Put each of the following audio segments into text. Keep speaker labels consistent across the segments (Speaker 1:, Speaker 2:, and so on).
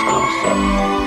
Speaker 1: exclusive.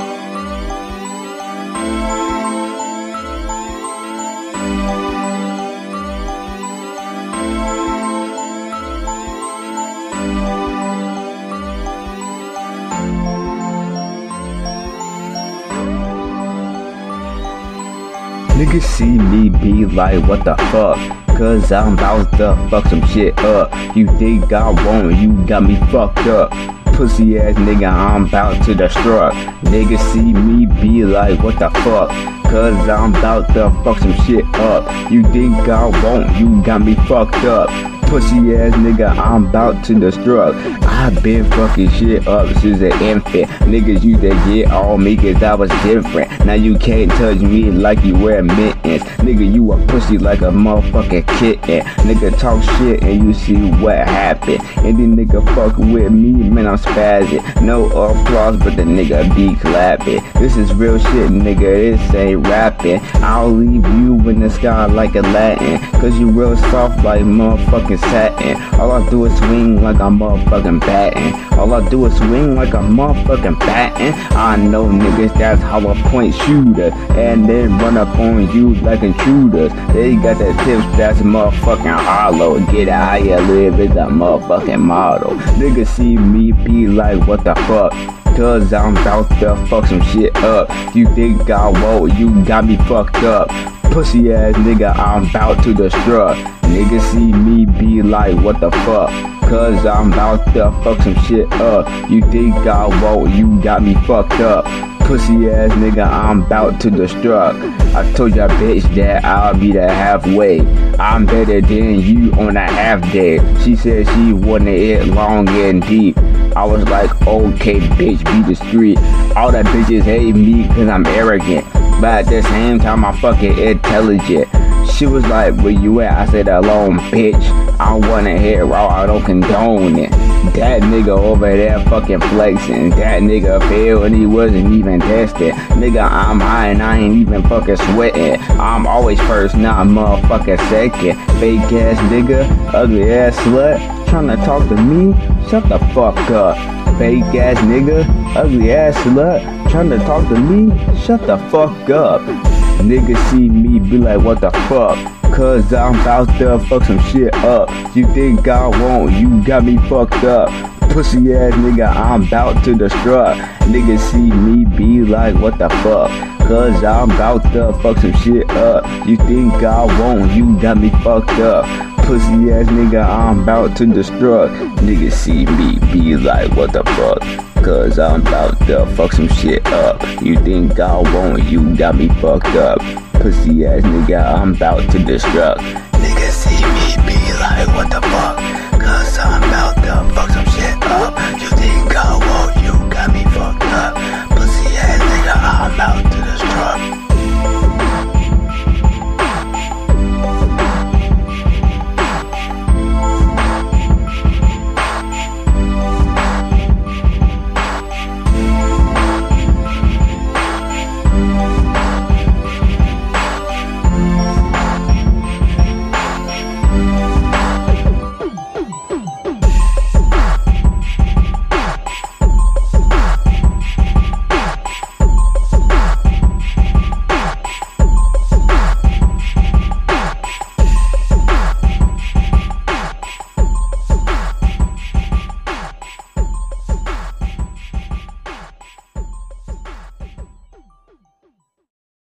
Speaker 2: Niggas see me be like, what the fuck? Cause I'm about to fuck some shit up. You think I won't, you got me fucked up. Pussy ass nigga, I'm about to destroy. Niggas see me be like, what the fuck? Cause I'm about to fuck some shit up. You think I won't, you got me fucked up. Pussy ass nigga, I'm about to destroy. I've been fucking shit up since an infant. Niggas used to get on me cause I was different. Now you can't touch me like you wear mittens. Nigga, you a pussy like a motherfucking kitten. Nigga talk shit and you see what happened. And then nigga fuck with me, man, I'm spazzing. No applause, but the nigga be clapping. This is real shit, nigga, this ain't rapping. I'll leave you in the sky like a Latin. Cause you real soft like motherfucking satin. All I do is swing like I'm motherfucking batting. All I do is swing like a motherfucking batting. I know niggas that's how I point shooter. And they run up on you like intruders. They got the tips that's motherfucking hollow. Get out how you live is a motherfucking model. Niggas see me be like, what the fuck? Cause I'm about to fuck some shit up. You think I won't, you got me fucked up. Pussy ass nigga, I'm about to destroy. Niggas see me be like, what the fuck? Cause I'm about to fuck some shit up. You think I won't, you got me fucked up. Pussy ass nigga, I'm about to destroy. I told ya bitch that I'll be the halfway. I'm better than you on a half day. She said she wanted it long and deep. I was like, okay bitch, be the street. All the bitches hate me cause I'm arrogant. But at the same time, I'm fucking intelligent. She was like, where you at? I said, alone, bitch. I don't wanna hear raw, I don't condone it. That nigga over there fucking flexing. That nigga failed and he wasn't even tested. Nigga, I'm high and I ain't even fucking sweating. I'm always first, not motherfucking second. Fake ass nigga, ugly ass slut. Tryna talk to me? Shut the fuck up. Fake ass nigga, ugly ass slut. Tryna talk to me? Shut the fuck up. Niggas see me be like, what the fuck? Cause I'm about to fuck some shit up. You think I won't, you got me fucked up. Pussy ass nigga, I'm about to destroy. Niggas see me be like, what the fuck? Cause I'm about to fuck some shit up. You think I won't, you got me fucked up. Pussy ass nigga, I'm about to destroy. Niggas see me be like, what the fuck? Cause I'm about to fuck some shit up. You think I won't, you got me fucked up. Pussy ass nigga, I'm about to destruct. Niggas see me be like, what the fuck? Cause I'm about to fuck some